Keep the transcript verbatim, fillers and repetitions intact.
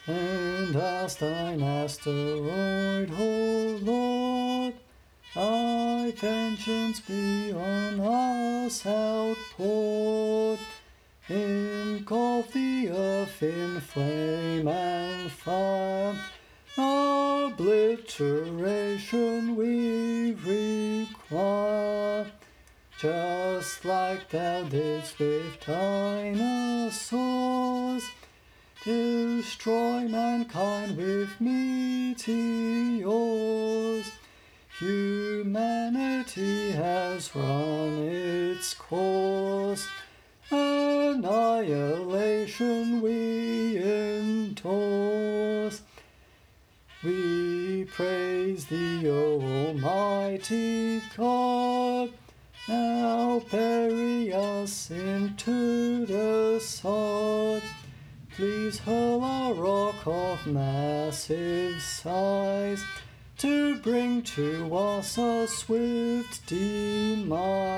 And as thine asteroid, O Lord, thy vengeance be on us outpoured. Engulf the earth in flame and fire, obliteration we require. Just like thou didst with dinosaurs, destroy mankind with meteors. Humanity has run its course, annihilation we endorse. We praise thee, O Almighty God, now bury us into the sod. Please hurl a rock of massive size to bring to us a swift demise.